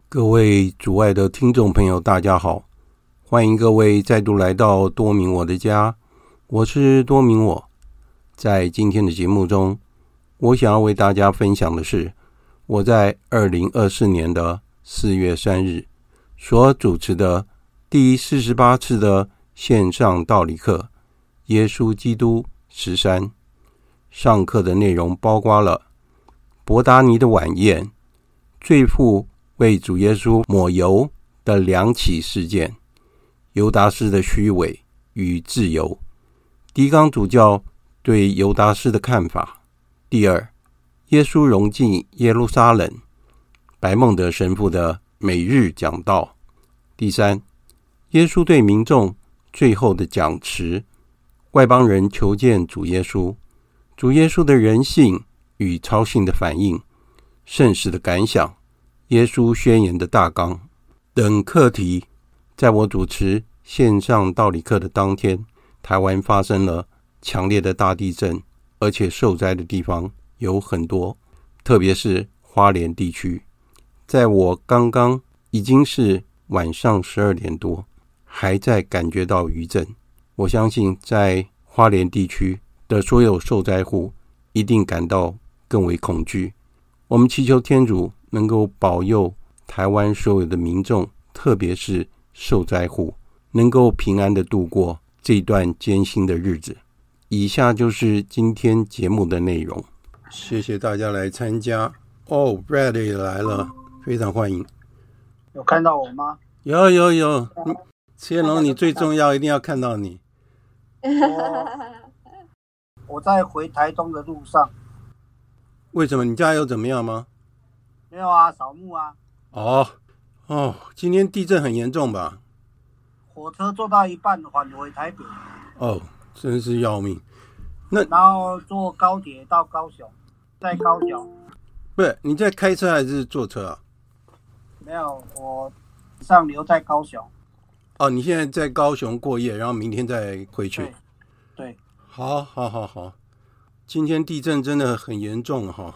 各位主爱的听众朋友，大家好，欢迎各位再度来到多明我的家，我是多明我。在今天的节目中，我想要为大家分享的是我在2024年的4月3日所主持的第48次的线上道理课耶稣基督13。上课的内容包括了伯达尼的晚宴、罪妇为主耶稣抹油的2起事件、犹达斯的虚伪与自由、狄刚主教对犹达斯的看法。第二，耶稣融进耶路撒冷，白孟德神父的每日讲道。第三，耶稣对民众最后的讲词，外邦人求见主耶稣，主耶稣的人性与超性的反应，圣使的感想，耶稣宣言的大纲等课题。在我主持线上道理课的当天，台湾发生了强烈的大地震，而且受灾的地方有很多，特别是花莲地区。在我刚刚已经是晚上12点多，还在感觉到余震。我相信在花莲地区的所有受灾户一定感到更为恐惧。我们祈求天主能够保佑台湾所有的民众，特别是受灾户，能够平安的度过这一段艰辛的日子。以下就是今天节目的内容。谢谢大家来参加。Brad 也来了，非常欢迎。 有看到我吗？ 有。千龙，你最重要，一定要看到你。 我在回台东的路上。 为什么？你家有怎么样吗？ 没有啊，扫墓啊。 今天地震很严重吧？ 火车坐到一半返回台北。 真是要命。 然后坐高铁到高雄，在高雄。 不是，你在开车还是坐车啊？ 没有，我上留在高雄。 你现在在高雄过夜，然后明天再回去。 对。 好。今天地震真的很严重哈。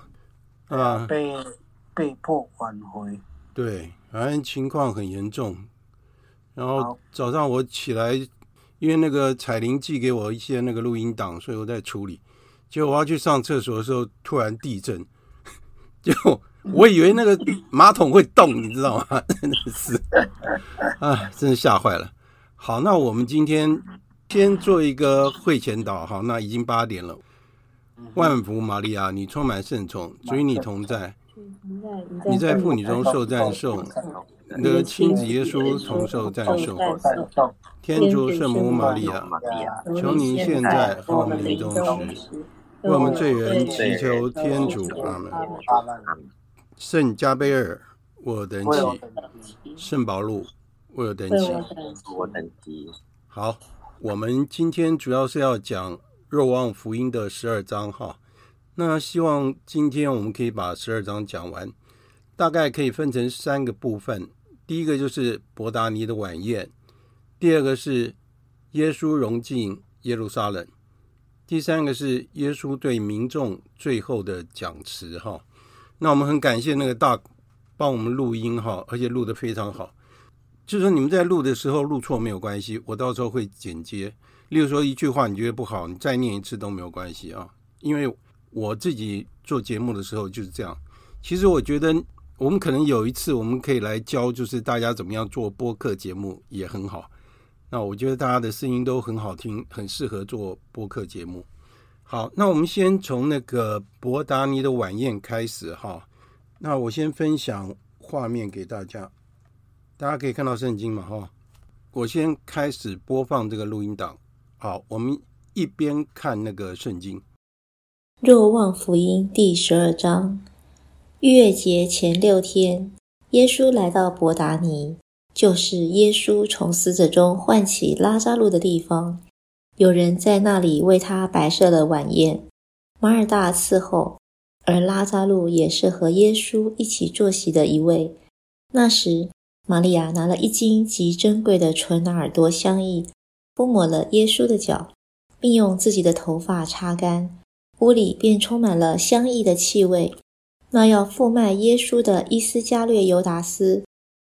被迫返回。 对，反正情况很严重。然后早上我起来，因为那个彩玲寄给我一些那个录音档，所以我在处理。结果我要去上厕所的时候，突然地震，结果我以为那个马桶会动，你知道吗？真的是，真是吓坏了。好，那我们今天先做一个会前祷。好，那已经8点了。万福玛利亚，你充满圣宠，主与你同在。你在妇女中受赞颂，你的亲子耶稣同受赞颂。天主圣母玛利亚，求您现在和我们临终时，为我们罪人祈求天主。阿们。圣加贝尔，为我等起；圣保禄，为我等起。好，我们今天主要是要讲若望福音的12章哈。那希望今天我们可以把12章讲完，大概可以分成3个部分。第一个就是伯达尼的晚宴，第二个是耶稣融进耶路撒冷，第三个是耶稣对民众最后的讲词哈。那我们很感谢那个大帮我们录音哈，而且录得非常好。就是说你们在录的时候录错没有关系，我到时候会剪接。例如说一句话你觉得不好，你再念一次都没有关系啊，因为我自己做节目的时候就是这样。其实我觉得我们可能有一次我们可以来教，就是大家怎么样做播客节目也很好。那我觉得大家的声音都很好听，很适合做播客节目。好，那我们先从那个伯达尼的晚宴开始哈。那我先分享画面给大家，大家可以看到圣经嘛哈。我先开始播放这个录音档。好，我们一边看那个圣经。 若望福音第12章，逾越节前6天，耶稣来到伯达尼，就是耶稣从死者中唤起拉扎路的地方。有人在那里为他摆设了晚宴，马尔大伺候，而拉扎路也是和耶稣一起坐席的一位。那时，玛利亚拿了1斤极珍贵的纯纳尔多香液，敷抹了耶稣的脚，并用自己的头发擦干，屋里便充满了香液的气味。那要负卖耶稣的伊斯加略犹达斯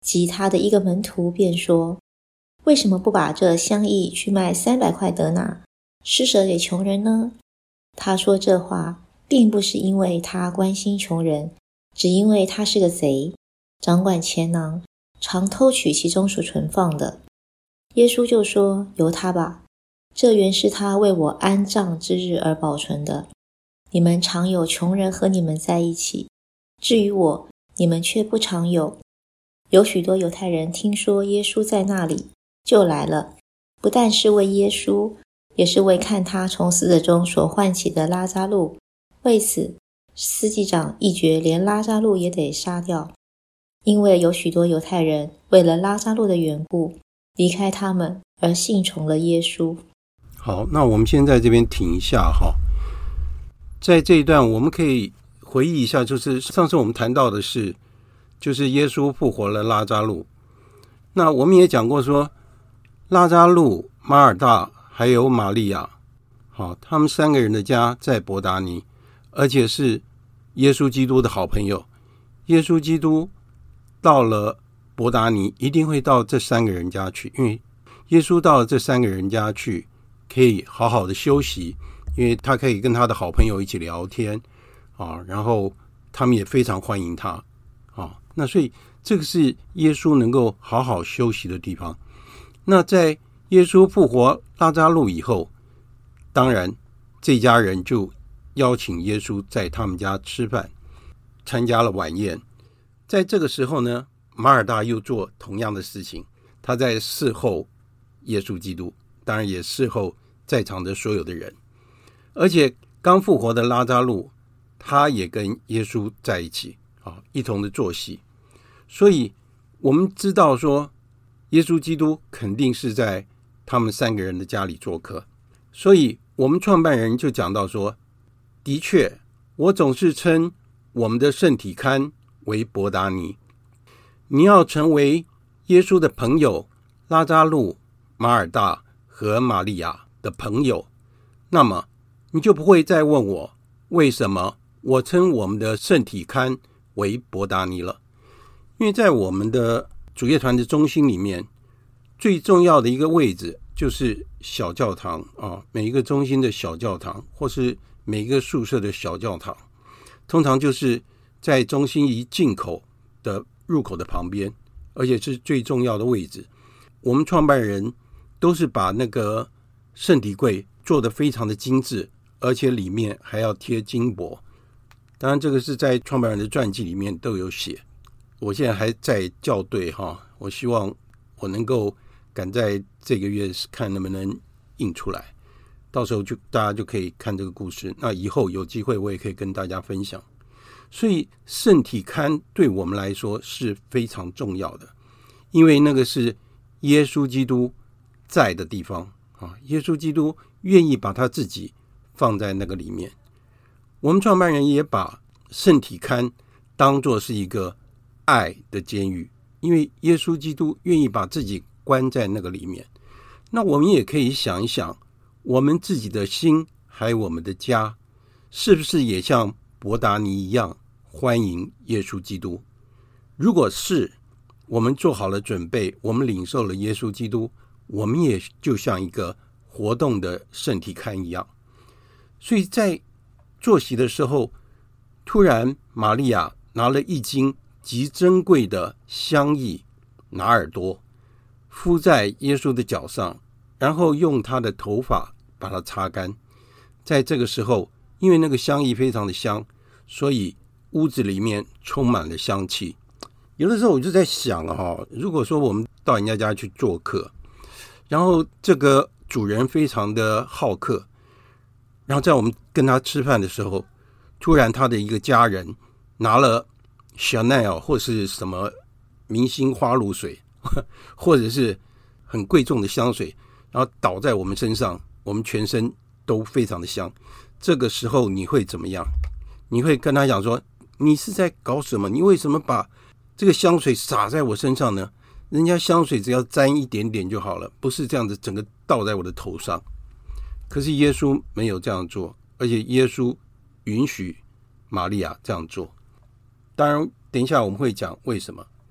及他的一个门徒便说：为什么不把这香液去卖300块德纳，施舍给穷人呢？他说这话并不是因为他关心穷人，只因为他是个贼，掌管钱囊，常偷取其中所存放的。耶稣就说：由他吧，这原是他为我安葬之日而保存的。你们常有穷人和你们在一起，至于我，你们却不常有。有许多犹太人听说耶稣在那里，就来了，不但是为耶稣，也是为看他从死者中所唤起的拉扎路。为此，司祭长一决连拉扎路也得杀掉，因为有许多犹太人为了拉扎路的缘故，离开他们而信从了耶稣。 好，那我们先在这边停一下哈。在这一段我们可以回忆一下，就是上次我们谈到的是，就是耶稣复活了拉扎路。那我们也讲过说，拉扎路、马尔大还有玛利亚，好，他们3个人的家在伯达尼，而且是耶稣基督的好朋友。耶稣基督到了伯达尼，一定会到这3个人家去，因为耶稣到了这3个人家去，可以好好的休息，因为他可以跟他的好朋友一起聊天啊，然后他们也非常欢迎他啊。那所以这个是耶稣能够好好休息的地方。那在耶稣复活拉扎路以后，当然这家人就邀请耶稣在他们家吃饭，参加了晚宴。在这个时候呢，马尔大又做同样的事情，他在侍候耶稣基督，当然也侍候在场的所有的人。而且刚复活的拉扎路，他也跟耶稣在一起一同的坐席。所以我们知道说，耶稣基督肯定是在他们3个人的家里做客。所以我们创办人就讲到说，的确我总是称我们的圣体龛为伯达尼。你要成为耶稣的朋友，拉扎路、马尔大和玛利亚的朋友，那么你就不会再问我为什么我称我们的圣体龛为伯达尼了。因为在我们的主业团的中心里面，最重要的一个位置就是小教堂每一个中心的小教堂，或是每一个宿舍的小教堂，通常就是在中心一进口的入口的旁边，而且是最重要的位置。我们创办人都是把那个圣体柜做得非常的精致，而且里面还要贴金箔。当然这个是在创办人的传记里面都有写，我现在还在校对我希望我能够赶在这个月看能不能印出来，到时候就大家就可以看这个故事。那以后有机会我也可以跟大家分享。所以圣体龛对我们来说是非常重要的，因为那个是耶稣基督在的地方耶稣基督愿意把他自己放在那个里面。我们创办人也把圣体龛当作是一个爱的监狱，因为耶稣基督愿意把自己关在那个里面。那我们也可以想一想，我们自己的心还有我们的家，是不是也像伯达尼一样欢迎耶稣基督？如果是，我们做好了准备，我们领受了耶稣基督，我们也就像一个活动的圣体龛一样。所以在坐席的时候，突然玛利亚拿了一斤极珍贵的香液拿尔多，敷在耶稣的脚上，然后用他的头发把它擦干。在这个时候，因为那个香液非常的香，所以屋子里面充满了香气。有的时候我就在想如果说我们到人家家去做客，然后这个主人非常的好客，然后在我们跟他吃饭的时候，突然他的一个家人拿了 Chanel 或是什么明星花露水，或者是很贵重的香水，然后倒在我们身上，我们全身都非常的香。这个时候你会怎么样？你会跟他讲说，你是在搞什么？你为什么把这个香水洒在我身上呢？人家香水只要沾一点点就好了，不是这样子整个倒在我的头上。可是耶稣没有这样做，而且耶稣允许玛利亚这样做。当然等一下我们会讲为什么。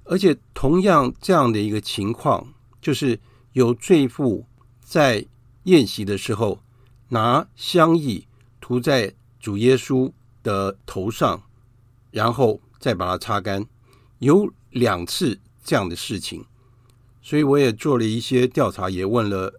而且同样这样的一个情况，就是有罪妇在宴席的时候拿香液涂在主耶稣的头上，然后再把它擦干，有2次这样的事情。所以我也做了一些调查，也问了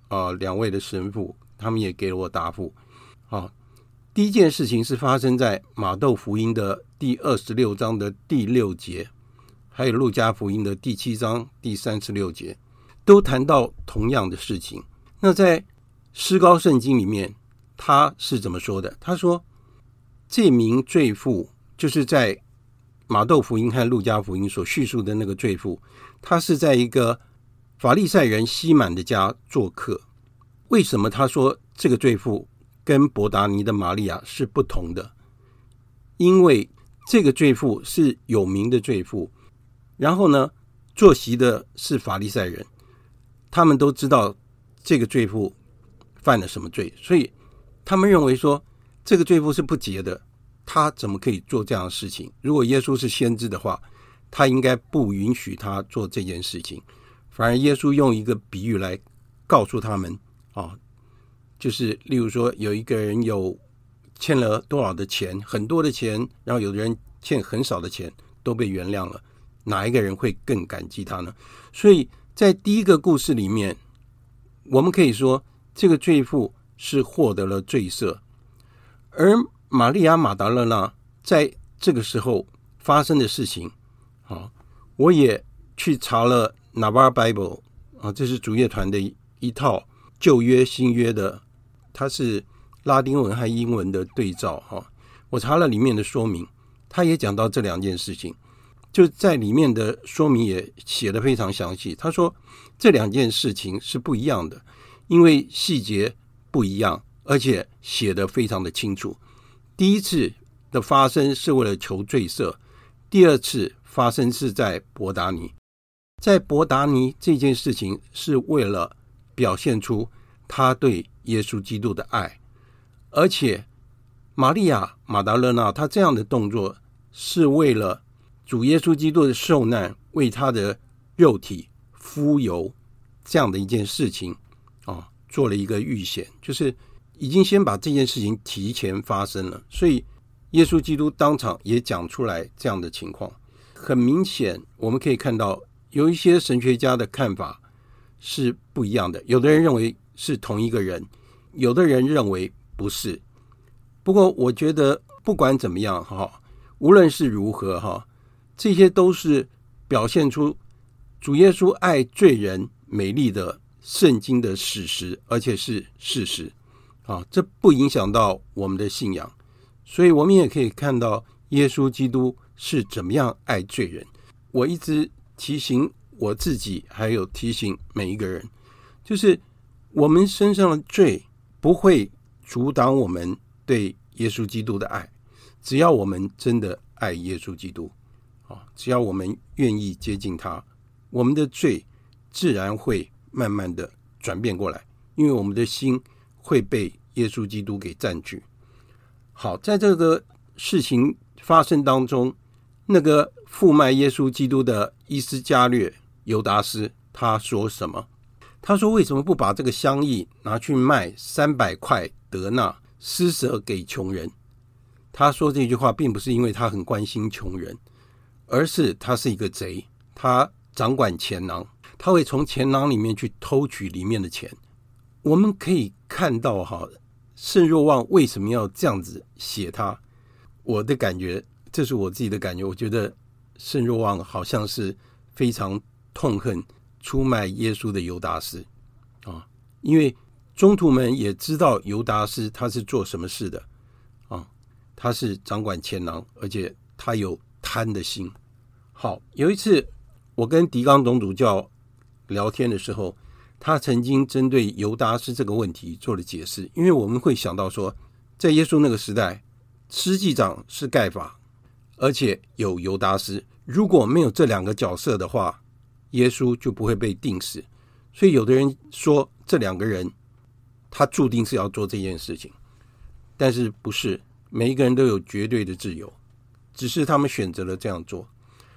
2位的神父，他们也给了我答复。第一件事情是发生在马窦福音的第26章的第6节，还有路加福音的第7章第36节，都谈到同样的事情。那在诗高圣经里面他是怎么说的？他说这名罪妇，就是在马窦福音和路加福音所叙述的那个罪妇，他是在一个法利赛人西满的家做客。为什么他说这个罪妇跟伯达尼的玛利亚是不同的？因为这个罪妇是有名的罪妇，然后呢，坐席的是法利赛人，他们都知道这个罪妇犯了什么罪，所以他们认为说这个罪妇是不洁的，他怎么可以做这样的事情？如果耶稣是先知的话，他应该不允许他做这件事情。反而耶稣用一个比喻来告诉他们就是例如说有一个人有欠了多少的钱，很多的钱，然后有的人欠很少的钱，都被原谅了，哪一个人会更感激他呢？所以在第一个故事里面，我们可以说这个罪妇是获得了罪赦，而玛利亚马达勒纳在这个时候发生的事情，我也去查了 Navarre Bible， 这是主业团的一套旧约新约的，它是拉丁文和英文的对照。我查了里面的说明，他也讲到这2件事情，就在里面的说明也写得非常详细。他说这2件事情是不一样的，因为细节不一样，而且写得非常的清楚。第一次的发生是为了求罪赦，第2次发生是在伯达尼。在伯达尼这件事情是为了表现出他对耶稣基督的爱，而且玛利亚马达勒纳他这样的动作是为了主耶稣基督的受难，为他的肉体敷油这样的一件事情做了一个预显，就是已经先把这件事情提前发生了。所以耶稣基督当场也讲出来这样的情况。很明显我们可以看到有一些神学家的看法是不一样的，有的人认为是同一个人，有的人认为不是。不过我觉得不管怎么样无论是如何这些都是表现出主耶稣爱罪人美丽的圣经的史实，而且是事实这不影响到我们的信仰。所以我们也可以看到耶稣基督是怎么样爱罪人。我一直提醒我自己，还有提醒每一个人，就是我们身上的罪不会阻挡我们对耶稣基督的爱，只要我们真的爱耶稣基督只要我们愿意接近他，我们的罪自然会慢慢的转变过来，因为我们的心会被耶稣基督给占据。好，在这个事情发生当中，那个负卖耶稣基督的伊斯加略犹达斯他说什么？他说为什么不把这个香液拿去卖300块德纳，施舍给穷人？他说这句话并不是因为他很关心穷人，而是他是一个贼，他掌管钱囊，他会从钱囊里面去偷取里面的钱。我们可以看到圣若望为什么要这样子写他？我的感觉，这是我自己的感觉，我觉得圣若望好像是非常痛恨出卖耶稣的犹达斯因为宗徒们也知道犹达斯他是做什么事的他是掌管钱囊，而且他有贪的心。好，有一次我跟狄刚总主教聊天的时候，他曾经针对犹达斯这个问题做了解释。因为我们会想到说，在耶稣那个时代，司祭长是盖法，而且有犹达斯，如果没有这2个角色的话，耶稣就不会被钉死。所以有的人说这2个人他注定是要做这件事情，但是不是每一个人都有绝对的自由，只是他们选择了这样做。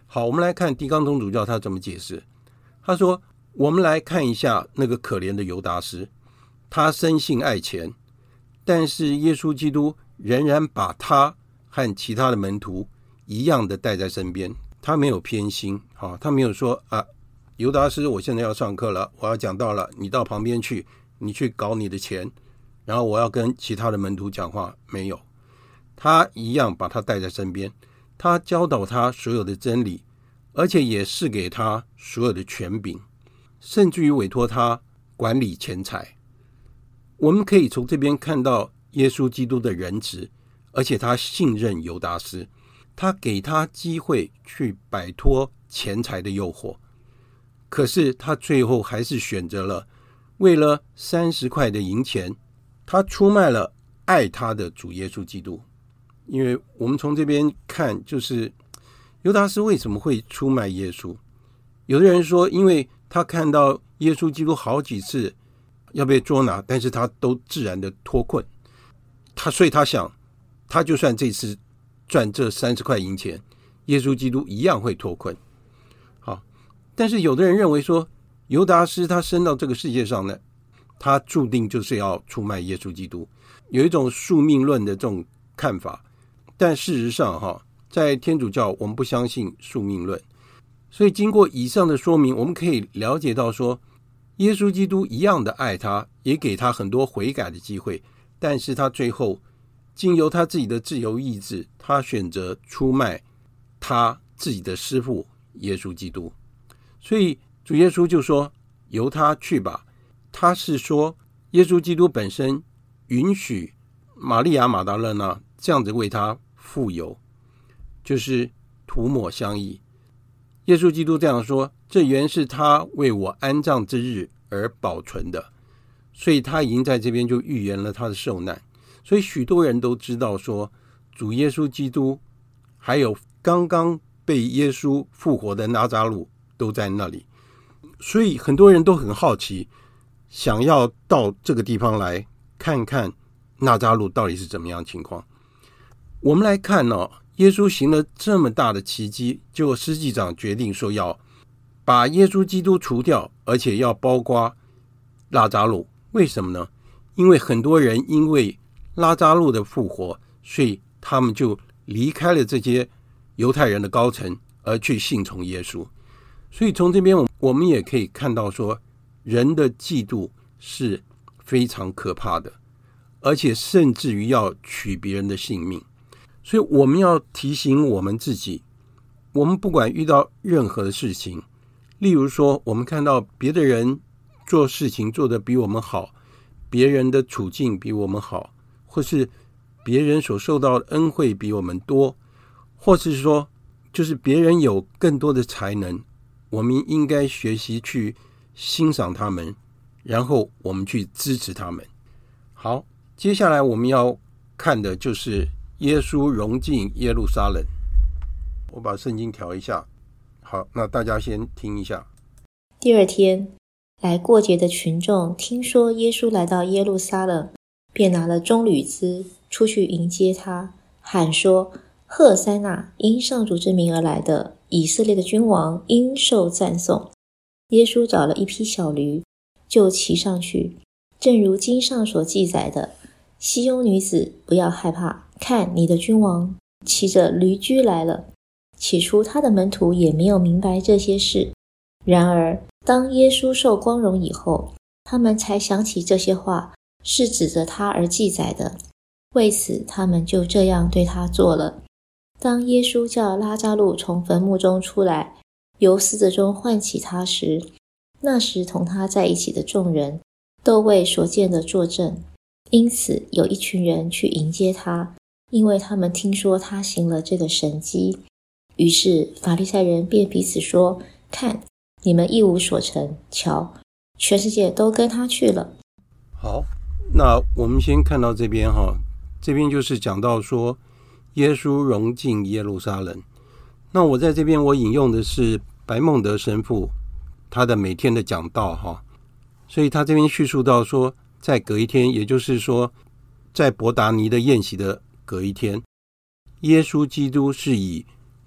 好，我们来看狄刚总主教他怎么解释。他说，我们来看一下那个可怜的犹达斯，他深信爱钱，但是耶稣基督仍然把他和其他的门徒一样的带在身边，他没有偏心，他没有说犹达斯，我现在要上课了，我要讲道了，你到旁边去，你去搞你的钱，然后我要跟其他的门徒讲话，没有，他一样把他带在身边，他教导他所有的真理，而且也赐给他所有的权柄，甚至于委托他管理钱财。我们可以从这边看到耶稣基督的仁慈，而且他信任犹达斯，他给他机会去摆脱钱财的诱惑，可是他最后还是选择了为了30块的银钱，他出卖了爱他的主耶稣基督。因为我们从这边看，就是犹达斯为什么会出卖耶稣？有的人说，因为他看到耶稣基督好几次要被捉拿，但是他都自然的脱困，所以他想，他就算这次赚这30块银钱，耶稣基督一样会脱困。好，但是有的人认为说，犹达斯他生到这个世界上呢，他注定就是要出卖耶稣基督，有一种宿命论的这种看法。但事实上在天主教我们不相信宿命论，所以经过以上的说明，我们可以了解到说，耶稣基督一样的爱他，也给他很多悔改的机会，但是他最后经由他自己的自由意志，他选择出卖他自己的师父耶稣基督。所以主耶稣就说，由他去吧。他是说耶稣基督本身允许玛利亚马达勒纳这样子为他付油，就是涂抹香衣。耶稣基督这样说，这原是他为我安葬之日而保存的，所以他已经在这边就预言了他的受难。所以许多人都知道说，主耶稣基督还有刚刚被耶稣复活的拿撒路都在那里，所以很多人都很好奇，想要到这个地方来看看拿撒路到底是怎么样的情况。我们来看耶稣行了这么大的奇迹，结果司祭长决定说要把耶稣基督除掉，而且要包括拉撒路。为什么呢？因为很多人因为拉撒路的复活，所以他们就离开了这些犹太人的高层，而去信从耶稣。所以从这边我们也可以看到说，人的嫉妒是非常可怕的，而且甚至于要取别人的性命。所以我们要提醒我们自己，我们不管遇到任何的事情，例如说我们看到别的人做事情做得比我们好，别人的处境比我们好，或是别人所受到的恩惠比我们多，或是说就是别人有更多的才能，我们应该学习去欣赏他们，然后我们去支持他们。好，接下来我们要看的就是耶稣融进耶路撒冷。我把圣经调一下。好，那大家先听一下。 第二天，来过节的群众听说耶稣来到耶路撒冷，便拿了棕榈枝出去迎接他，喊说：赫塞那，因上主之名而来的以色列的君王应受赞颂。耶稣找了一匹小驴，就骑上去，正如经上所记载的：西雍女子，不要害怕，看你的君王骑着驴驹来了。起初他的门徒也没有明白这些事，然而当耶稣受光荣以后，他们才想起这些话是指着他而记载的，为此他们就这样对他做了。当耶稣叫拉撒路从坟墓中出来，由死者中唤起他时，那时同他在一起的众人都为所见的作证，因此有一群人去迎接他，因为他们听说他行了这个神迹。于是法利赛人便彼此说：看，你们一无所成，瞧，全世界都跟他去了。 好，那我们先看到这边这边就是讲到说耶稣融进耶路撒冷。那我在这边我引用的是白孟德神父他的每天的讲道所以他这边叙述到说，在隔一天，也就是说在伯达尼的宴席的隔一天，耶稣基督是以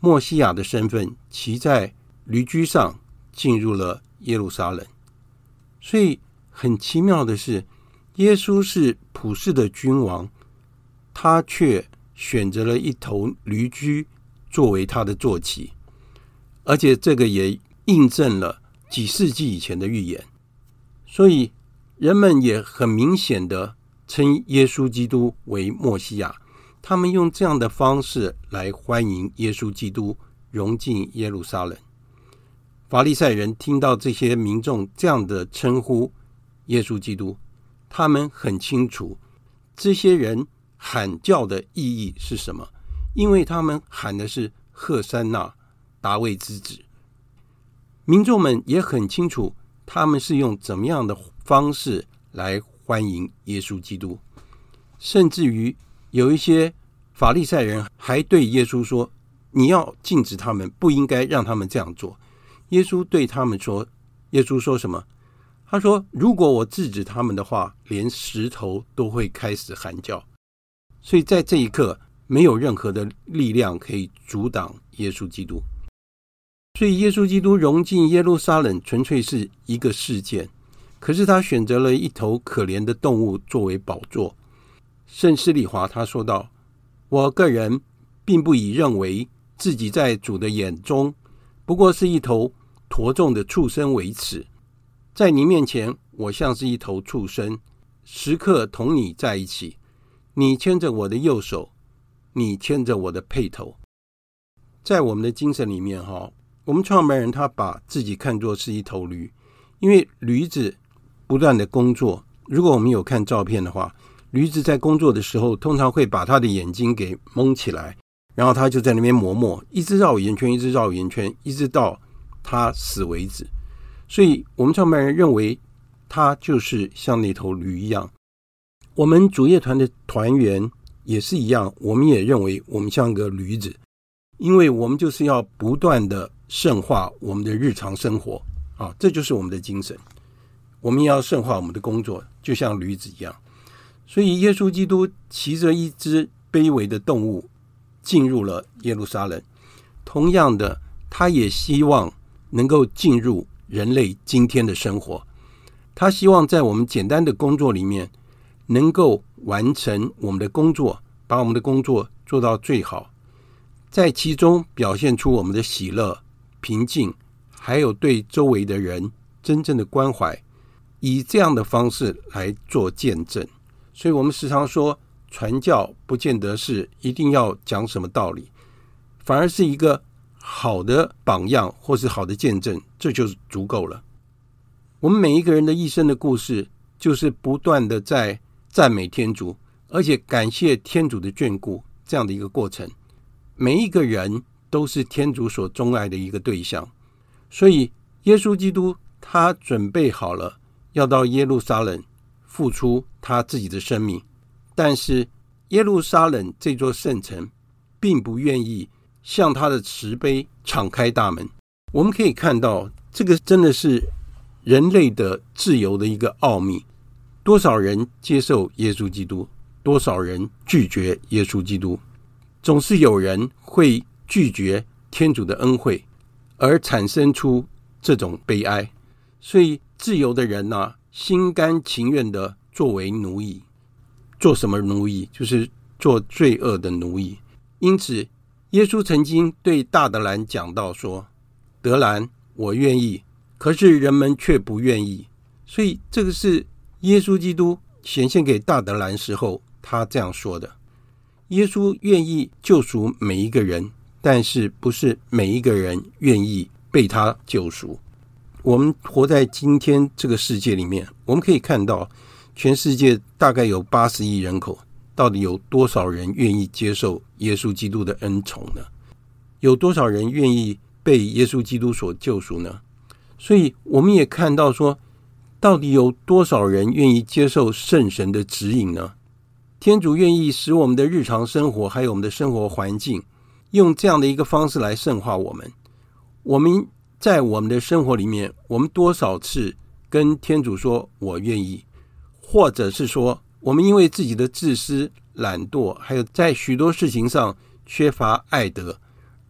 默西亚的身份，骑在驴驹上进入了耶路撒冷。所以很奇妙的是，耶稣是普世的君王，他却选择了一头驴驹作为他的坐骑，而且这个也印证了几世纪以前的预言。所以人们也很明显的称耶稣基督为默西亚，他们用这样的方式来欢迎耶稣基督融进耶路撒冷。法利赛人听到这些民众这样的称呼耶稣基督，他们很清楚这些人喊叫的意义是什么，因为他们喊的是赫珊那，大卫之子。民众们也很清楚他们是用怎么样的方式来欢迎耶稣基督，甚至于有一些法利赛人还对耶稣说，你要禁止他们，不应该让他们这样做。耶稣对他们说，耶稣说什么？他说，如果我制止他们的话，连石头都会开始喊叫。所以在这一刻，没有任何的力量可以阻挡耶稣基督。所以耶稣基督融进耶路撒冷纯粹是一个事件，可是他选择了一头可怜的动物作为宝座。圣施礼华他说道，我个人并不以认为自己在主的眼中不过是一头驮重的畜生为耻，在你面前我像是一头畜生，时刻同你在一起，你牵着我的右手，你牵着我的辔头。在我们的精神里面，我们创办人他把自己看作是一头驴，因为驴子不断的工作，如果我们有看照片的话，驴子在工作的时候通常会把他的眼睛给蒙起来，然后他就在那边磨，一直绕圆圈，一直绕圆圈，一直到他死为止。所以我们创办人认为他就是像那头驴一样。我们主业团的团员也是一样，我们也认为我们像个驴子，因为我们就是要不断的圣化我们的日常生活这就是我们的精神。我们也要圣化我们的工作，就像驴子一样。所以耶稣基督骑着一只卑微的动物进入了耶路撒冷，同样的，他也希望能够进入人类今天的生活。他希望在我们简单的工作里面能够完成我们的工作，把我们的工作做到最好，在其中表现出我们的喜乐、平静，还有对周围的人真正的关怀，以这样的方式来做见证。所以我们时常说，传教不见得是一定要讲什么道理，反而是一个好的榜样或是好的见证，这就是足够了。我们每一个人的一生的故事，就是不断的在赞美天主，而且感谢天主的眷顾，这样的一个过程。每一个人都是天主所钟爱的一个对象，所以耶稣基督他准备好了要到耶路撒冷付出他自己的生命，但是耶路撒冷这座圣城并不愿意向他的慈悲敞开大门。我们可以看到，这个真的是人类的自由的一个奥秘。多少人接受耶稣基督，多少人拒绝耶稣基督，总是有人会拒绝天主的恩惠，而产生出这种悲哀。所以自由的人心甘情愿的作为奴役。做什么奴役？就是做罪恶的奴役。因此耶稣曾经对大德兰讲到说，德兰，我愿意，可是人们却不愿意。所以这个是耶稣基督显现给大德兰时候他这样说的。耶稣愿意救赎每一个人，但是不是每一个人愿意被他救赎。我们活在今天这个世界里面，我们可以看到全世界大概有80亿人口，到底有多少人愿意接受耶稣基督的恩宠呢？有多少人愿意被耶稣基督所救赎呢？所以我们也看到说，到底有多少人愿意接受圣神的指引呢？天主愿意使我们的日常生活还有我们的生活环境用这样的一个方式来圣化我们。我们在我们的生活里面，我们多少次跟天主说我愿意，或者是说我们因为自己的自私、懒惰，还有在许多事情上缺乏爱德，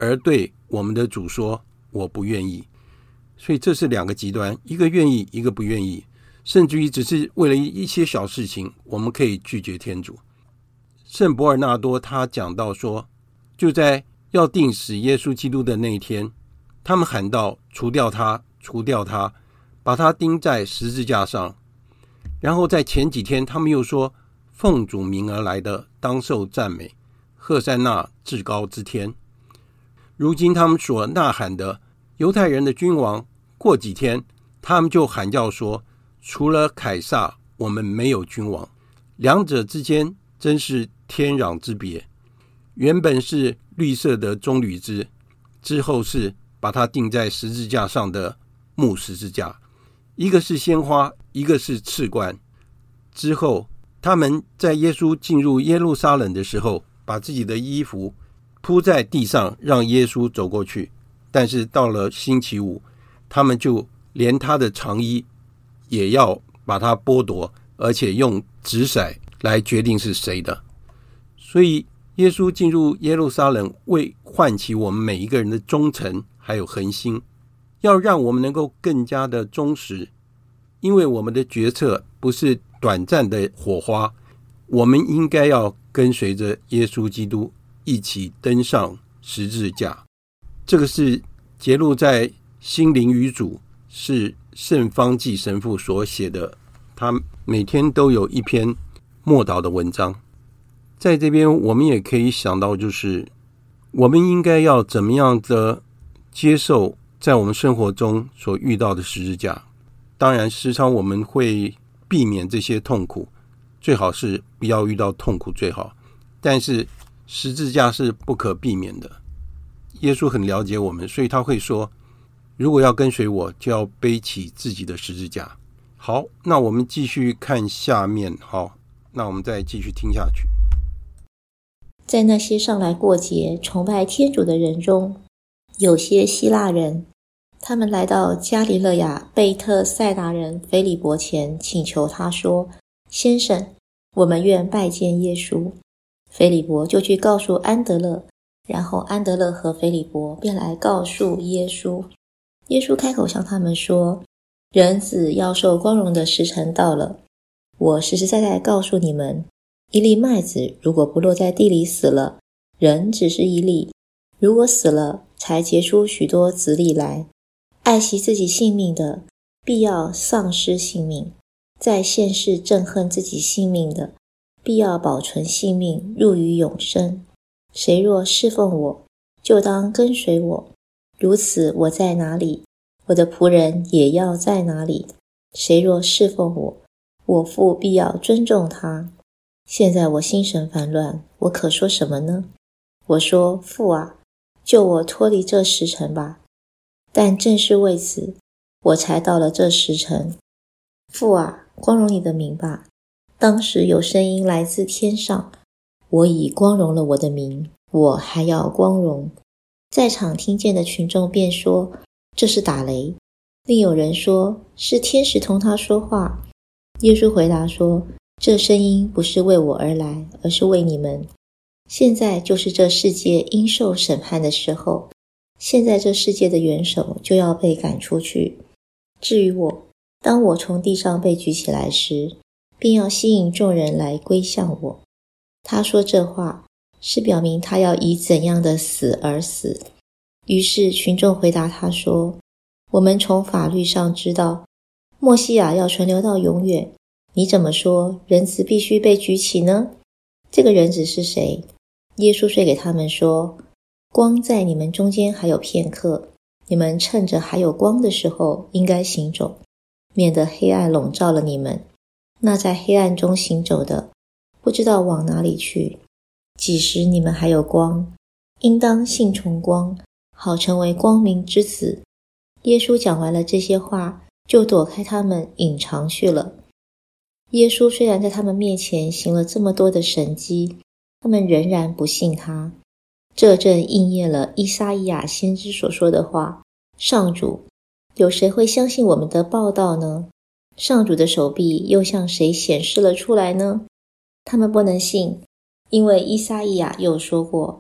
而对我们的主说我不愿意。所以这是两个极端，一个愿意，一个不愿意，甚至于只是为了一些小事情我们可以拒绝天主。圣伯尔纳多他讲到说，就在要定死耶稣基督的那一天，他们喊道除掉他，除掉他，把他钉在十字架上。然后在前几天他们又说，奉主名而来的当受赞美，贺山那至高之天。如今他们所呐喊的犹太人的君王，过几天他们就喊叫说，除了凯撒我们没有君王。两者之间真是天壤之别。原本是绿色的棕榈枝，之后是把它钉在十字架上的木十字架，一个是鲜花，一个是刺冠。之后他们在耶稣进入耶路撒冷的时候，把自己的衣服铺在地上让耶稣走过去，但是到了星期五，他们就连他的长衣也要把它剥夺，而且用掷骰来决定是谁的。所以耶稣进入耶路撒冷，为唤起我们每一个人的忠诚还有恒心，要让我们能够更加的忠实，因为我们的决策不是短暂的火花，我们应该要跟随着耶稣基督一起登上十字架。这个是节录在心灵与主，是圣方济神父所写的，他每天都有一篇默祷的文章。在这边我们也可以想到，就是我们应该要怎么样的接受在我们生活中所遇到的十字架。当然时常我们会避免这些痛苦，最好是不要遇到痛苦最好，但是十字架是不可避免的。耶稣很了解我们，所以他会说，如果要跟随我，就要背起自己的十字架。好，那我们继续看下面。好，那我们再继续听下去。 在那些上来过节崇拜天主的人中，有些希腊人，他们来到加里勒亚贝特赛达人腓利伯前，请求他说，先生，我们愿拜见耶稣。腓利伯就去告诉安德勒，然后安德勒和腓利伯便来告诉耶稣。耶稣开口向他们说，人子要受光荣的时辰到了。我实实在在告诉你们，一粒麦子如果不落在地里死了，人只是一粒；如果死了，才结出许多子粒来。爱惜自己性命的，必要丧失性命；在现世憎恨自己性命的，必要保存性命，入于永生。谁若侍奉我，就当跟随我。如此，我在哪里，我的仆人也要在哪里。谁若侍奉我，我父必要尊重他。现在我心神烦乱，我可说什么呢？我说，父啊，救我脱离这时辰吧。但正是为此，我才到了这时辰。父啊，光荣你的名吧。当时有声音来自天上，我已光荣了我的名，我还要光荣。在场听见的群众便说，这是打雷。另有人说，是天使同他说话。耶稣回答说，这声音不是为我而来，而是为你们。现在就是这世界应受审判的时候，现在这世界的元首就要被赶出去。至于我，当我从地上被举起来时，便要吸引众人来归向我。他说这话，是表明他要以怎样的死而死。于是群众回答他说，我们从法律上知道，默西亚要存留到永远，你怎么说人子必须被举起呢？这个人子是谁？耶稣遂给他们说，光在你们中间还有片刻，你们趁着还有光的时候应该行走，免得黑暗笼罩了你们。那在黑暗中行走的，不知道往哪里去。几时你们还有光，应当信从光，好成为光明之子。耶稣讲完了这些话，就躲开他们，隐藏去了。耶稣虽然在他们面前行了这么多的神迹，他们仍然不信他。这正应验了依撒意亚先知所说的话，上主，有谁会相信我们的报道呢？上主的手臂又向谁显示了出来呢？他们不能信，因为依撒意亚又说过，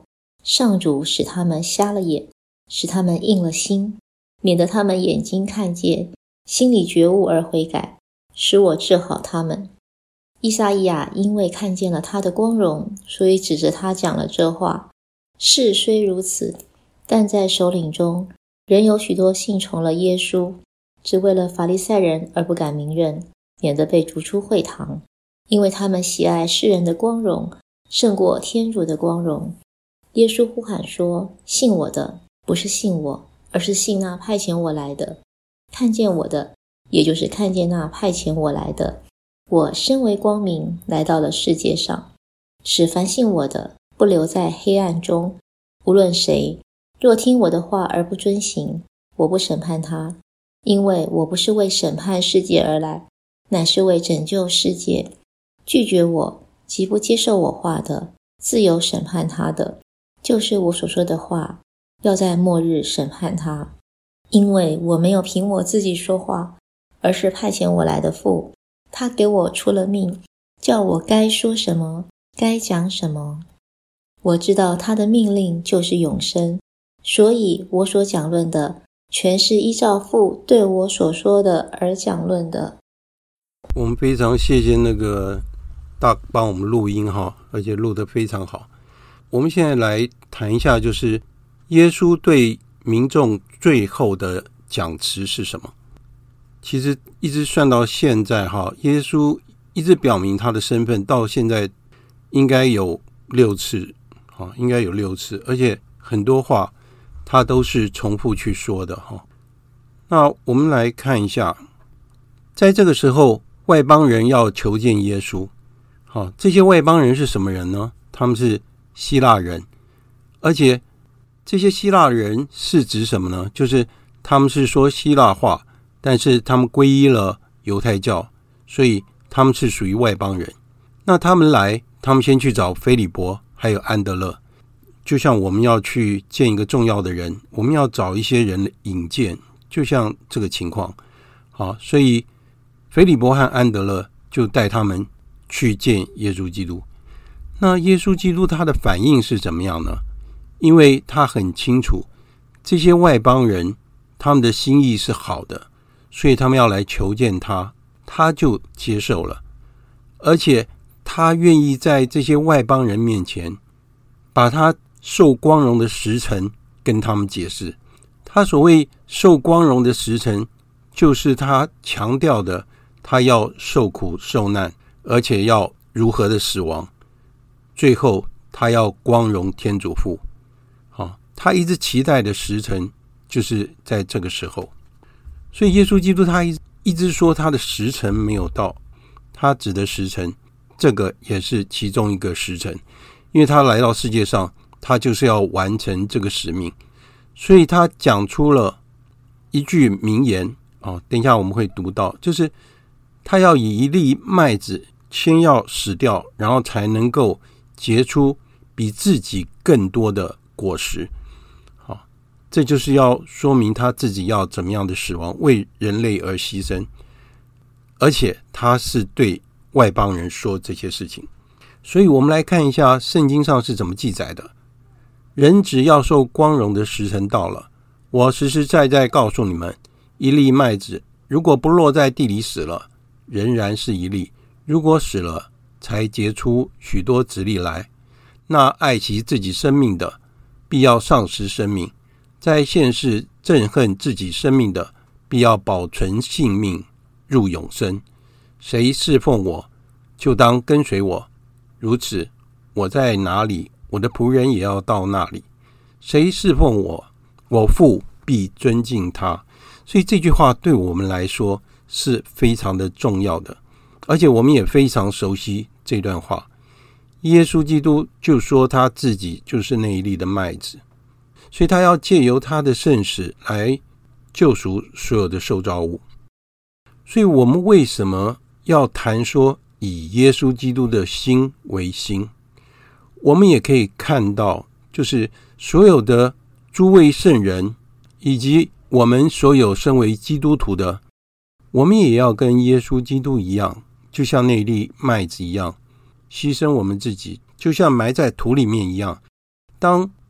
上主使他们瞎了眼，使他们硬了心，免得他们眼睛看见，心里觉悟而悔改，使我治好他们。以赛亚因为看见了他的光荣，所以指着他讲了这话。事虽如此，但在首领中仍有许多信从了耶稣，只为了法利赛人而不敢明认，免得被逐出会堂，因为他们喜爱世人的光荣胜过天主的光荣。耶稣呼喊说，信我的不是信我，而是信那派遣我来的。看见我的，也就是看见那派遣我来的。我身为光明来到了世界上，使凡信我的不留在黑暗中。无论谁若听我的话而不遵行，我不审判他，因为我不是为审判世界而来，乃是为拯救世界。拒绝我即不接受我话的，自有审判他的，就是我所说的话，要在末日审判他。因为我没有凭我自己说话，而是派遣我来的父，他给我出了命，叫我该说什么，该讲什么。我知道他的命令就是永生，所以我所讲论的，全是依照父对我所说的而讲论的。 我们非常谢谢那个大帮我们录音哈，而且录得非常好。我们现在来谈一下，就是耶稣对民众最后的讲词是什么。其实一直算到现在哈，耶稣一直表明他的身份，到现在应该有6次，应该有6次，而且很多话他都是重复去说的哈。那我们来看一下，在这个时候，外邦人要求见耶稣。好，这些外邦人是什么人呢？他们是希腊人，而且这些希腊人是指什么呢？就是他们是说希腊话，但是他们皈依了犹太教，所以他们是属于外邦人。那他们先去找腓利伯还有安德勒，就像我们要去见一个重要的人，我们要找一些人引荐，就像这个情况。好，所以腓利伯和安德勒就带他们去见耶稣基督。那耶稣基督他的反应是怎么样呢？因为他很清楚这些外邦人他们的心意是好的，所以他们要来求见他，他就接受了。而且他愿意在这些外邦人面前把他受光荣的时辰跟他们解释。他所谓受光荣的时辰，就是他强调的，他要受苦受难，而且要如何的死亡，最后他要光荣天主父。他一直期待的时辰就是在这个时候。所以耶稣基督他一直说他的时辰没有到，他指的时辰，这个也是其中一个时辰，因为他来到世界上，他就是要完成这个使命。所以他讲出了一句名言，等一下我们会读到，就是他要以一粒麦子先要死掉，然后才能够结出比自己更多的果实。好，这就是要说明他自己要怎么样的死亡，为人类而牺牲，而且他是对外邦人说这些事情。所以我们来看一下圣经上是怎么记载的。人只要受光荣的时辰到了，我实实在在告诉你们，一粒麦子如果不落在地里死了，仍然是一粒；如果死了，才结出许多子粒来。那爱惜自己生命的，必要丧失生命；在现世憎恨自己生命的，必要保存性命入永生。谁侍奉我，就当跟随我，如此，我在哪里，我的仆人也要到那里。谁侍奉我，我父必尊敬他。所以这句话对我们来说是非常的重要的，而且我们也非常熟悉这段话。耶稣基督就说他自己就是那一粒的麦子，所以他要借由他的圣死来救赎所有的受造物。所以我们为什么要谈说以耶稣基督的心为心？我们也可以看到，就是所有的诸位圣人以及我们所有身为基督徒的，我们也要跟耶稣基督一样，就像那粒麦子一样，牺牲我们自己，就像埋在土里面一样。当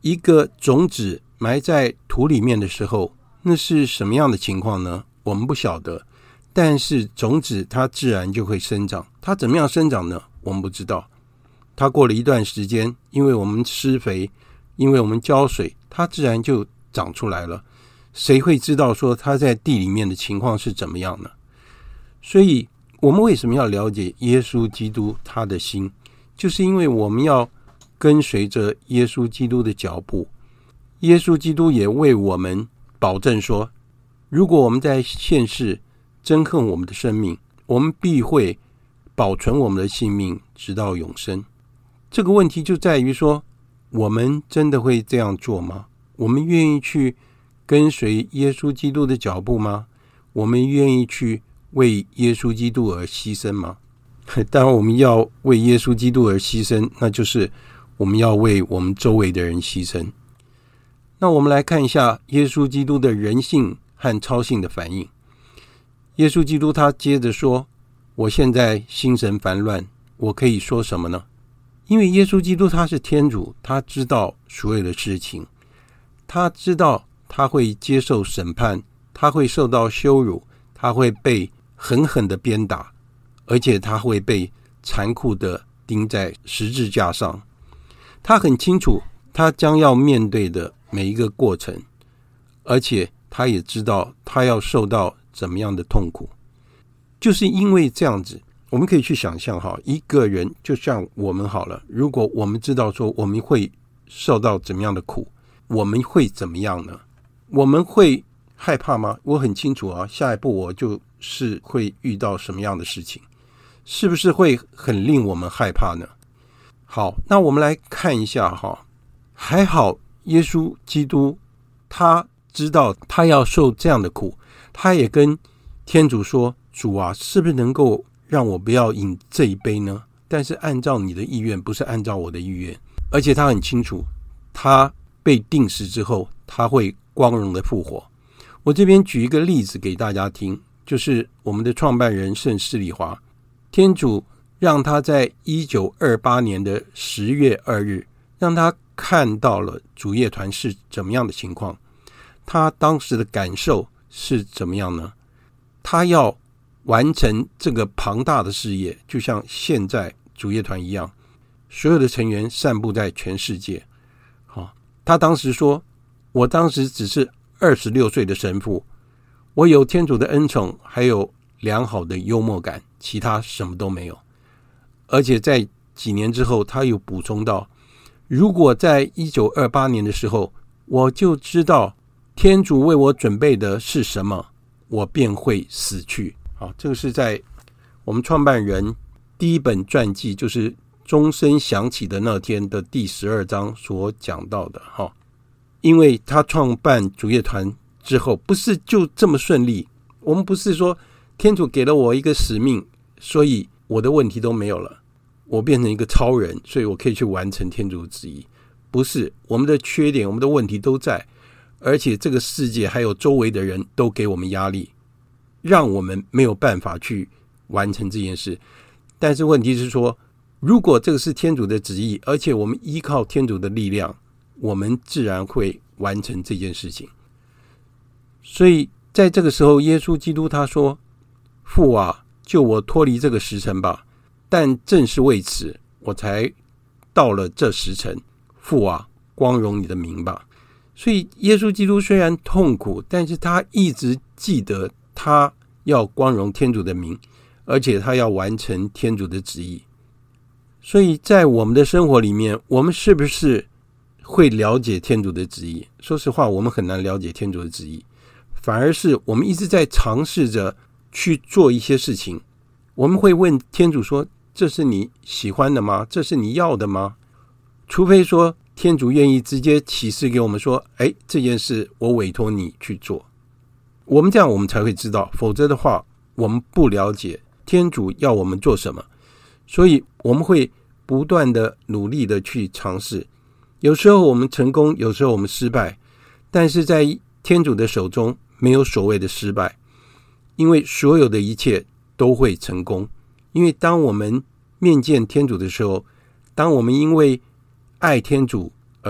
一个种子埋在土里面的时候，那是什么样的情况呢？我们不晓得，但是种子它自然就会生长。它怎么样生长呢？我们不知道。它过了一段时间，因为我们施肥，因为我们浇水，它自然就长出来了。谁会知道说它在地里面的情况是怎么样呢？所以我们为什么要了解耶稣基督他的心，就是因为我们要跟随着耶稣基督的脚步。耶稣基督也为我们保证说，如果我们在现世憎恨我们的生命，我们必会保存我们的性命直到永生。这个问题就在于说，我们真的会这样做吗？我们愿意去跟随耶稣基督的脚步吗？我们愿意去为耶稣基督而牺牲吗？当然我们要为耶稣基督而牺牲，那就是我们要为我们周围的人牺牲。那我们来看一下耶稣基督的人性和超性的反应。耶稣基督他接着说，我现在心神烦乱，我可以说什么呢？因为耶稣基督他是天主，他知道所有的事情，他知道他会接受审判，他会受到羞辱，他会被狠狠的鞭打，而且他会被残酷的钉在十字架上。他很清楚他将要面对的每一个过程，而且他也知道他要受到怎么样的痛苦。就是因为这样子，我们可以去想象一个人就像我们好了，如果我们知道说我们会受到怎么样的苦，我们会怎么样呢？我们会害怕吗？我很清楚下一步我就是会遇到什么样的事情，是不是会很令我们害怕呢？好，那我们来看一下还好耶稣基督他知道他要受这样的苦，他也跟天主说，主啊，是不是能够让我不要饮这一杯呢？但是按照你的意愿，不是按照我的意愿。而且他很清楚，他被钉死之后，他会光荣的复活。我这边举一个例子给大家听，就是我们的创办人圣施礼华，天主让他在1928年的10月2日，让他看到了主业团是怎么样的情况。他当时的感受是怎么样呢？他要完成这个庞大的事业，就像现在主业团一样，所有的成员散布在全世界。他当时说，我当时只是26岁的神父，我有天主的恩宠，还有良好的幽默感，其他什么都没有。而且在几年之后，他又补充到，如果在1928年的时候，我就知道天主为我准备的是什么，我便会死去。这个是在我们创办人第一本传记，就是钟声响起的那天的第12章所讲到的。因为他创办主业团之后，不是就这么顺利，我们不是说天主给了我一个使命，所以我的问题都没有了，我变成一个超人，所以我可以去完成天主的旨意。不是，我们的缺点，我们的问题都在，而且这个世界还有周围的人都给我们压力，让我们没有办法去完成这件事。但是问题是说，如果这个是天主的旨意，而且我们依靠天主的力量，我们自然会完成这件事情。所以在这个时候，耶稣基督他说，父啊，救我脱离这个时辰吧，但正是为此我才到了这时辰，父啊，光荣你的名吧。所以耶稣基督虽然痛苦，但是他一直记得他要光荣天主的名，而且他要完成天主的旨意。所以在我们的生活里面，我们是不是会了解天主的旨意？说实话，我们很难了解天主的旨意，反而是我们一直在尝试着去做一些事情。我们会问天主说，这是你喜欢的吗？这是你要的吗？除非说天主愿意直接启示给我们说，这件事我委托你去做，我们这样我们才会知道，否则的话我们不了解天主要我们做什么。所以我们会不断的努力的去尝试，有时候我们成功，有时候我们失败，但是在天主的手中没有所谓的失败，因为所有的一切都会成功。因为当我们面见天主的时候，当我们因为爱天主而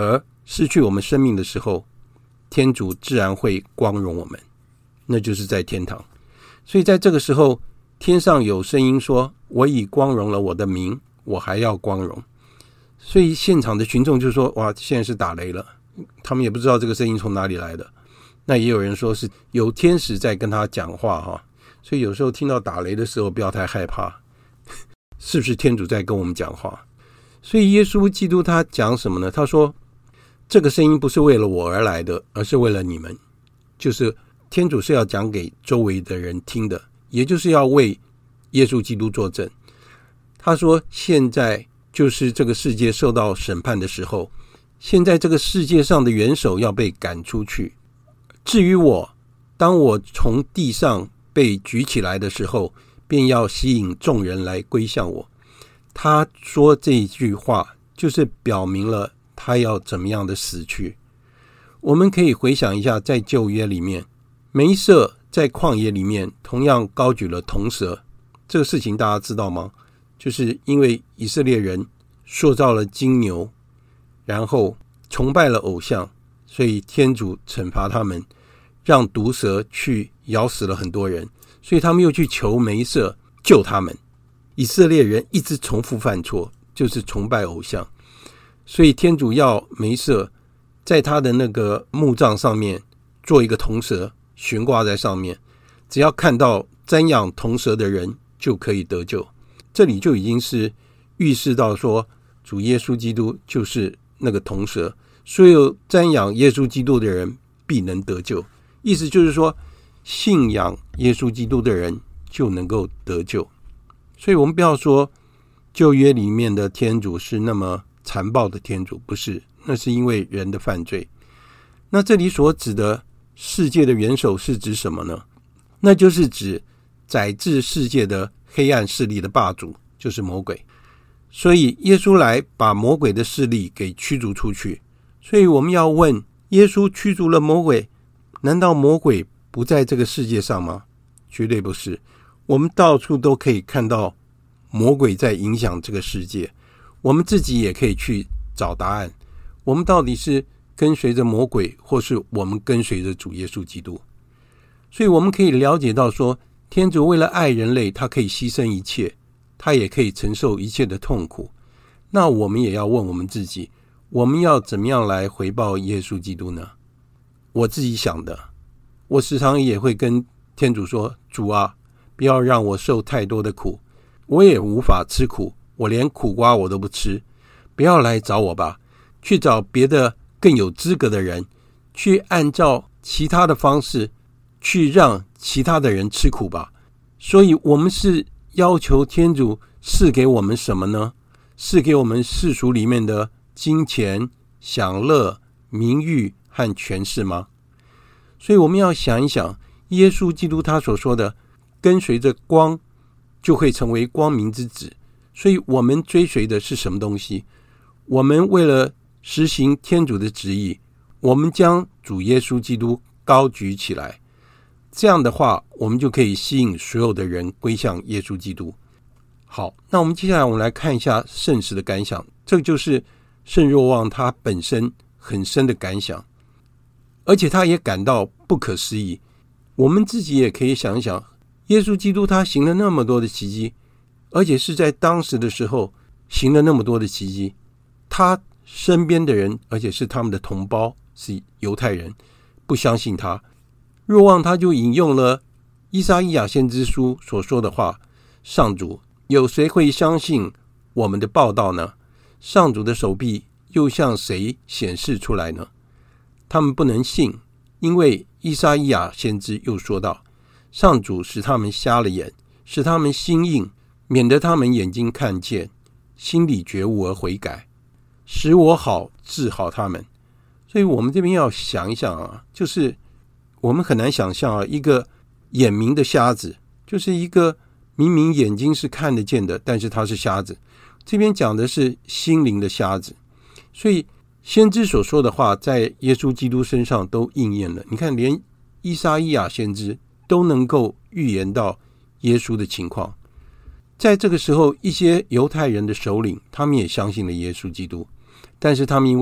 失去我们生命的时候，天主自然会光荣我们，那就是在天堂。所以在这个时候，天上有声音说，我已光荣了我的名，我还要光荣。所以现场的群众就说，哇，现在是打雷了，他们也不知道这个声音从哪里来的。那也有人说是有天使在跟他讲话哈，所以有时候听到打雷的时候不要太害怕，是不是天主在跟我们讲话？所以耶稣基督他讲什么呢？他说这个声音不是为了我而来的，而是为了你们，就是天主是要讲给周围的人听的，也就是要为耶稣基督作证。他说现在就是这个世界受到审判的时候，现在这个世界上的元首要被赶出去，至于我，当我从地上被举起来的时候，便要吸引众人来归向我。他说这一句话就是表明了他要怎么样的死去。我们可以回想一下，在旧约里面，梅瑟在旷野里面同样高举了铜蛇，这个事情大家知道吗？就是因为以色列人塑造了金牛，然后崇拜了偶像，所以天主惩罚他们，让毒蛇去咬死了很多人，所以他们又去求梅瑟救他们。以色列人一直重复犯错，就是崇拜偶像，所以天主要梅瑟在他的那个木杖上面做一个铜蛇悬挂在上面，只要看到瞻仰铜蛇的人就可以得救。这里就已经是预示到说，主耶稣基督就是那个铜蛇，所有瞻仰耶稣基督的人必能得救。意思就是说，信仰耶稣基督的人就能够得救。所以我们不要说旧约里面的天主是那么残暴的天主，不是，那是因为人的犯罪。那这里所指的世界的元首是指什么呢？那就是指宰治世界的黑暗势力的霸主，就是魔鬼。所以耶稣来把魔鬼的势力给驱逐出去。所以我们要问，耶稣驱逐了魔鬼，难道魔鬼不在这个世界上吗？绝对不是。我们到处都可以看到魔鬼在影响这个世界，我们自己也可以去找答案，我们到底是跟随着魔鬼，或是我们跟随着主耶稣基督。所以我们可以了解到说，天主为了爱人类，他可以牺牲一切，他也可以承受一切的痛苦。那我们也要问我们自己，我们要怎么样来回报耶稣基督呢？我自己想的，我时常也会跟天主说，主啊，不要让我受太多的苦，我也无法吃苦，我连苦瓜我都不吃，不要来找我吧，去找别的更有资格的人，去按照其他的方式去让其他的人吃苦吧。所以我们是要求天主赐给我们什么呢？赐给我们世俗里面的金钱、享乐、名誉和权势吗？所以我们要想一想，耶稣基督他所说的，跟随着光就会成为光明之子。所以我们追随的是什么东西？我们为了实行天主的旨意，我们将主耶稣基督高举起来，这样的话我们就可以吸引所有的人归向耶稣基督。好，那我们接下来我们来看一下圣使的感想，这个就是圣若望他本身很深的感想，而且他也感到不可思议。我们自己也可以想一想，耶稣基督他行了那么多的奇迹，而且是在当时的时候行了那么多的奇迹，他身边的人，而且是他们的同胞，是犹太人，不相信他。若望他就引用了依撒意亚先知书所说的话，上主，有谁会相信我们的报道呢？上主的手臂又向谁显示出来呢？他们不能信，因为依撒意亚先知又说道，上主使他们瞎了眼，使他们心硬，免得他们眼睛看见，心里觉悟而悔改，使我好治好他们。所以我们这边要想一想啊，就是我们很难想象啊，一个眼明的瞎子，就是一个明明眼睛是看得见的，但是他是瞎子。这边讲的是心灵的瞎子。所以先知所说的话在耶稣基督身上都应验了。你看，连依撒意亚先知都能够预言到耶稣的情况。在这个时候，一些犹太人的首领，他们也相信了耶稣基督，但是他们因为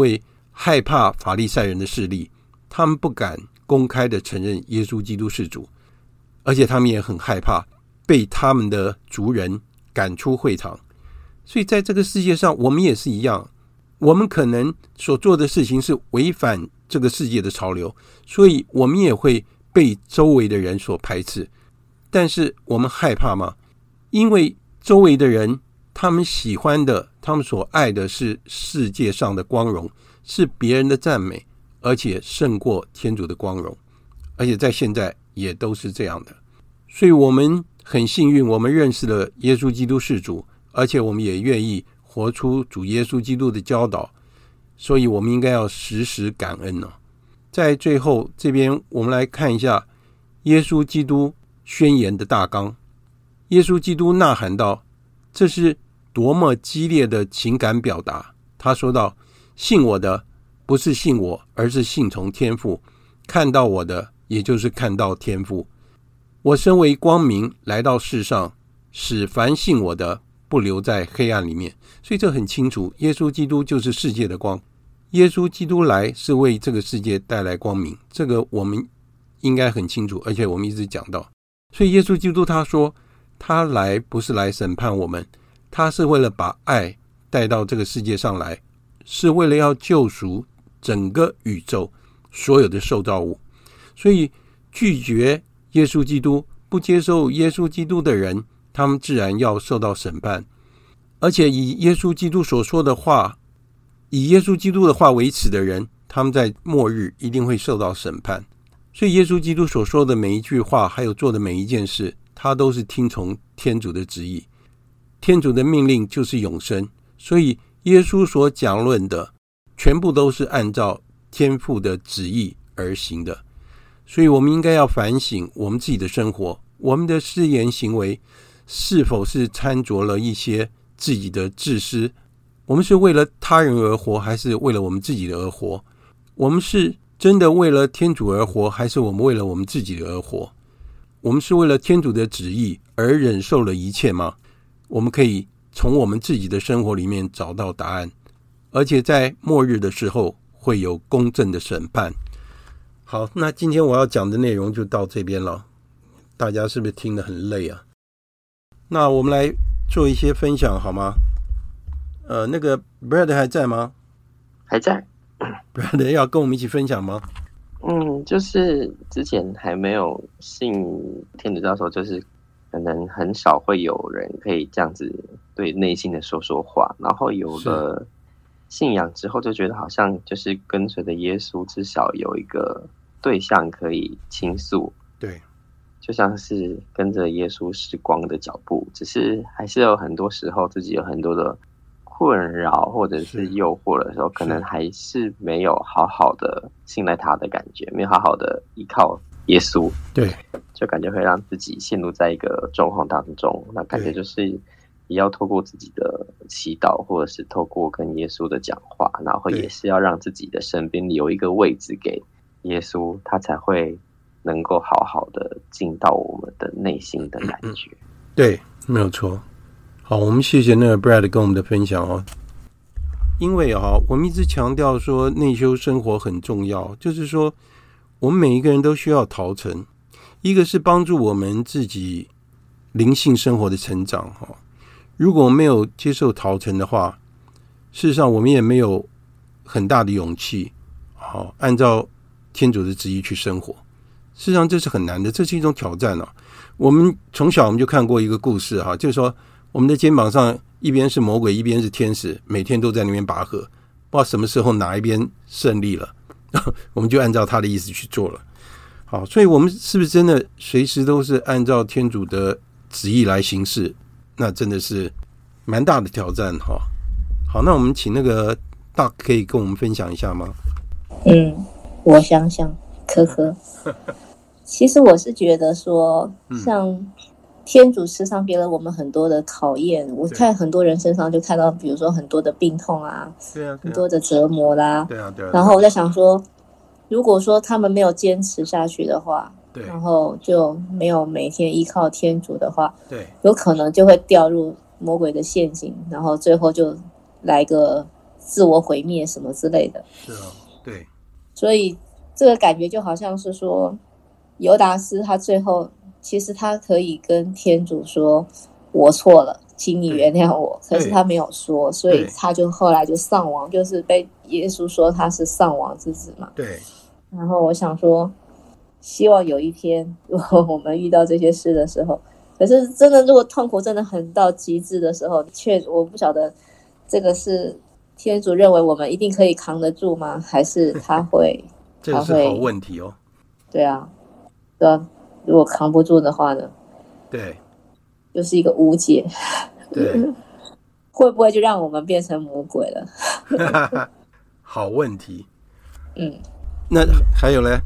害怕法利赛人的势力，他们不敢公开的承认耶稣基督是主，而且他们也很害怕被他们的族人赶出会堂。所以在这个世界上，我们也是一样，我们可能所做的事情是违反这个世界的潮流，所以我们也会被周围的人所排斥。但是我们害怕吗？因为周围的人他们喜欢的，他们所爱的是世界上的光荣，是别人的赞美，而且胜过天主的光荣，而且在现在也都是这样的。所以我们很幸运，我们认识了耶稣基督是主，而且我们也愿意活出主耶稣基督的教导，所以我们应该要时时感恩在最后这边，我们来看一下耶稣基督宣言的大纲。耶稣基督呐喊道，这是多么激烈的情感表达。他说道，信我的不是信我，而是信从天父，看到我的也就是看到天父。我身为光明来到世上，使凡信我的不留在黑暗里面。所以这很清楚，耶稣基督就是世界的光，耶稣基督来是为这个世界带来光明，这个我们应该很清楚，而且我们一直讲到。所以耶稣基督他说，他来不是来审判我们，他是为了把爱带到这个世界上来，是为了要救赎整个宇宙所有的受造物。所以拒绝耶稣基督，不接受耶稣基督的人，他们自然要受到审判。而且以耶稣基督所说的话，以耶稣基督的话为耻的人，他们在末日一定会受到审判。所以耶稣基督所说的每一句话，还有做的每一件事，他都是听从天主的旨意。天主的命令就是永生，所以耶稣所讲论的全部都是按照天父的旨意而行的。所以我们应该要反省我们自己的生活，我们的思言行为是否是掺着了一些自己的自私，我们是为了他人而活，还是为了我们自己的而活？我们是真的为了天主而活，还是我们为了我们自己的而活？我们是为了天主的旨意而忍受了一切吗？我们可以从我们自己的生活里面找到答案，而且在末日的时候会有公正的审判。好，那今天我要讲的内容就到这边了，大家是不是听得很累啊？那我们来做一些分享好吗？那个 Brad 还在吗？ 还在。 Brad 要跟我们一起分享吗？ 就是之前还没有信天主教的时候，就是可能很少会有人可以这样子对内心的说说话，然后有了信仰之后，就觉得好像就是跟随着耶稣，至少有一个对象可以倾诉。 对， 就像是跟着耶稣时光的脚步，只是还是有很多时候自己有很多的困扰或者是诱惑的时候，可能还是没有好好的信赖他的感觉，没有好好的依靠耶稣。 对， 就感觉会让自己陷入在一个状况当中。那感觉就是也要透过自己的祈祷，或者是透过跟耶稣的讲话，然后也是要让自己的身边留一个位置给耶稣，他才会能够好好的进到我们的内心的感觉。 对，没有错。好，我们谢谢那个 Brad 跟我们的分享哦。因为我们一直强调说内修生活很重要，就是说我们每一个人都需要陶成，一个是帮助我们自己灵性生活的成长。如果没有接受陶成的话，事实上我们也没有很大的勇气按照天主的旨意去生活。事实上这是很难的，这是一种挑战我们从小我们就看过一个故事就是说我们的肩膀上一边是魔鬼，一边是天使，每天都在那边拔河，不知道什么时候哪一边胜利了我们就按照他的意思去做了。好，所以我们是不是真的随时都是按照天主的旨意来行事？那真的是蛮大的挑战好，那我们请那个大可以跟我们分享一下吗？ 我想想，其实我是觉得说像天主时常给了我们很多的考验，我看很多人身上就看到比如说很多的病痛很多的折磨啦，然后我在想说，如果说他们没有坚持下去的话，然后就没有每天依靠天主的话，有可能就会掉入魔鬼的陷阱，然后最后就来个自我毁灭什么之类的。 是啊，对。 所以这个感觉就好像是说，尤达斯他最后其实他可以跟天主说我错了，请你原谅我，可是他没有说，所以他就后来就丧亡，就是被耶稣说他是丧亡之子嘛。 对。 然后我想说，希望有一天如果我们遇到这些事的时候，可是真的如果痛苦真的很到极致的时候，我不晓得这个是天主认为我们一定可以扛得住吗？还是他会这个是好问题哦。 对啊，对啊，如果扛不住的话呢？ 对， 就是一个无解。 对， 会不会就让我们变成魔鬼了？ 好问题。 嗯， 那还有嘞？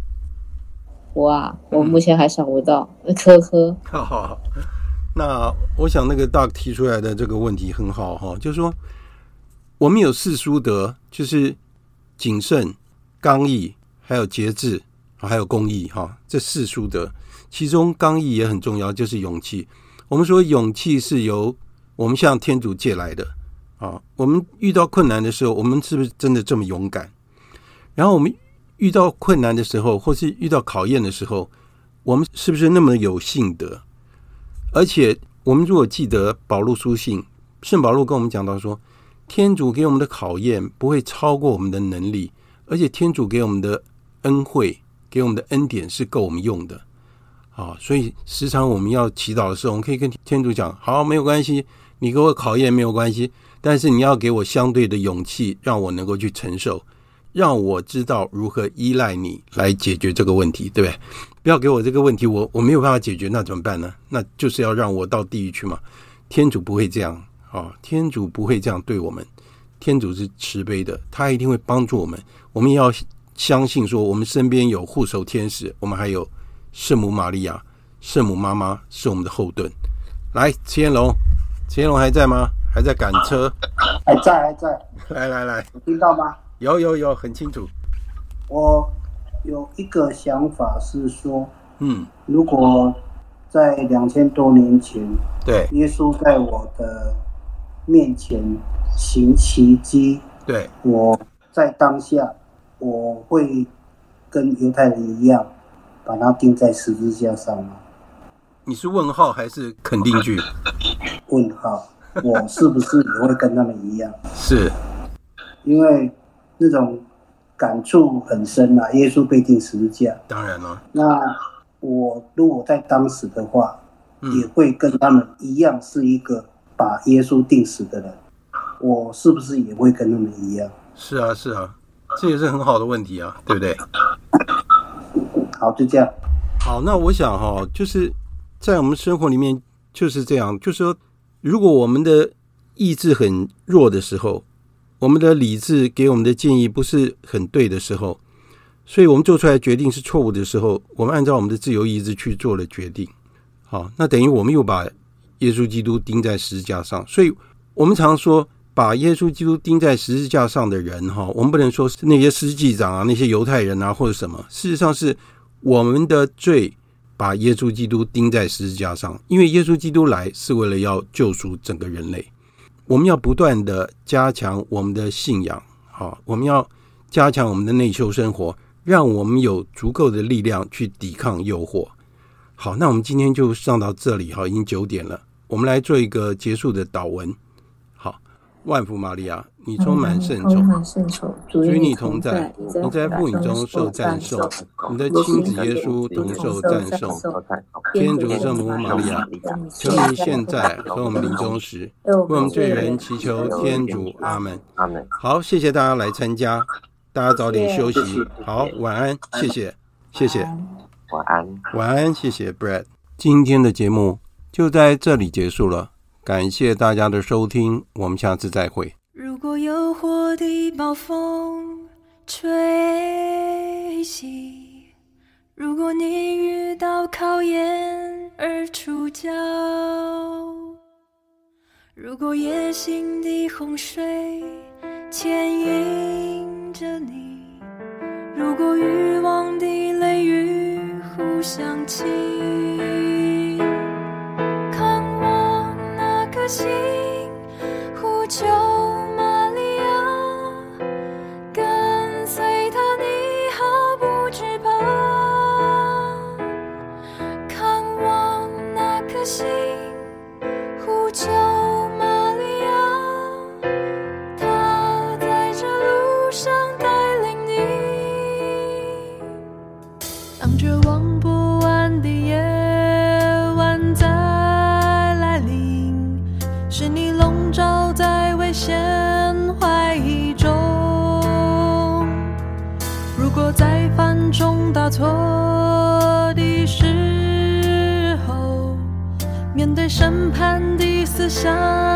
我目前还想不到。科科， 好，那我想那个 Doug 提出来的这个问题很好哈，就是说我们有四书德，就是谨慎、刚毅，还有节制，还有公义哈，这四书德，其中刚毅也很重要，就是勇气。我们说勇气是由我们向天主借来的啊。我们遇到困难的时候，我们是不是真的这么勇敢？然后我们遇到困难的时候，或是遇到考验的时候，我们是不是那么有信德？而且我们如果记得保禄书信，圣保禄跟我们讲到说，天主给我们的考验不会超过我们的能力，而且天主给我们的恩惠，给我们的恩典是够我们用的啊。所以时常我们要祈祷的时候，我们可以跟天主讲，好，没有关系，你给我考验没有关系，但是你要给我相对的勇气，让我能够去承受，让我知道如何依赖你来解决这个问题，对不对？不要给我这个问题，我没有办法解决，那怎么办呢？那就是要让我到地狱去嘛。天主不会这样啊，天主不会这样对我们，天主是慈悲的，他一定会帮助我们。我们也要相信说，我们身边有护守天使，我们还有圣母玛利亚，圣母妈妈是我们的后盾。来，齐彦龙还在吗？还在赶车？ 还在。 来， 听到吗？ 有，很清楚。 我有一个想法是说，如果在2000多年前， 对， 耶稣在我的面前行奇迹， 对， 我在当下，我会跟犹太人一样，把它钉在十字架上吗？ 你是问号还是肯定句？ 问号。我是不是也会跟他们一样？ 是， 因为那种感触很深啊，耶稣被钉十字架。 当然了。 那我如果在当时的话，也会跟他们一样，是一个把耶稣钉死的人。我是不是也会跟他们一样？ 是啊，这也是很好的问题啊，对不对？ 好，就这样。 好，那我想就是在我们生活里面就是这样，就是说，如果我们的意志很弱的时候，我们的理智给我们的建议不是很对的时候，所以我们做出来的决定是错误的时候，我们按照我们的自由意志去做了决定。好，那等于我们又把耶稣基督钉在十字架上。所以我们常说把耶稣基督钉在十字架上的人，我们不能说是那些司祭长啊，那些犹太人啊，或者什么，事实上是我们的罪把耶稣基督钉在十字架上。因为耶稣基督来是为了要救赎整个人类，我们要不断的加强我们的信仰，我们要加强我们的内修生活，让我们有足够的力量去抵抗诱惑。好，那我们今天就上到这里，已经9点了，我们来做一个结束的祷文。好，万福玛利亚，你充满圣宠，主与你同在，你在妇女中受赞颂，你的亲子耶稣同受赞颂。天主圣母玛利亚，求你现在和我们临终时，为我们罪人祈求天主。阿们。好，谢谢大家来参加，大家早点休息。好，晚安，谢谢。晚安，谢谢 Brad。 今天的节目就在这里结束了，感谢大家的收听，我们下次再会。 如果诱惑的暴风吹袭，如果你遇到考验而出脚，如果野心的洪水牵引着你，如果欲望的雷雨互相侵，看望那颗心，呼求玛利亚， 的心呼求玛利亚，她在这路上带领你。当绝望不安的夜晚再来临，是你笼罩在危险怀疑中。如果在犯重大错的时候，面对审判的思想